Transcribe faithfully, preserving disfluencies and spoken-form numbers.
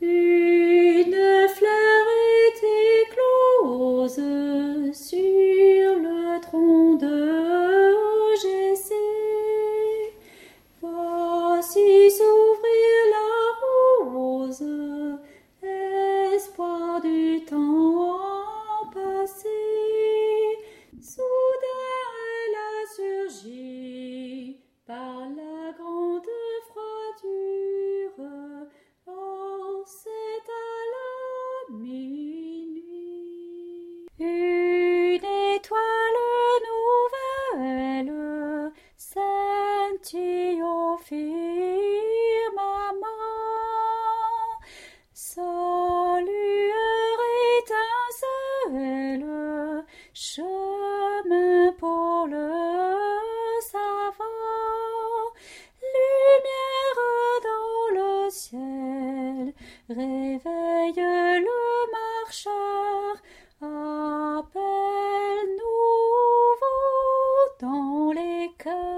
Une fleur est éclose sur le tronc de Jessé. Voici s'ouvrir la rose, espoir du temps passé. Soudain elle a surgi par la grande froidure. Oh, c'est à la minuit. Une étoile nouvelle scintille au firmament. Sa lueur étincelle, chemin pour le savant. Lumière dans le ciel, réveille le marcheur, appel nouveau dans les cœurs.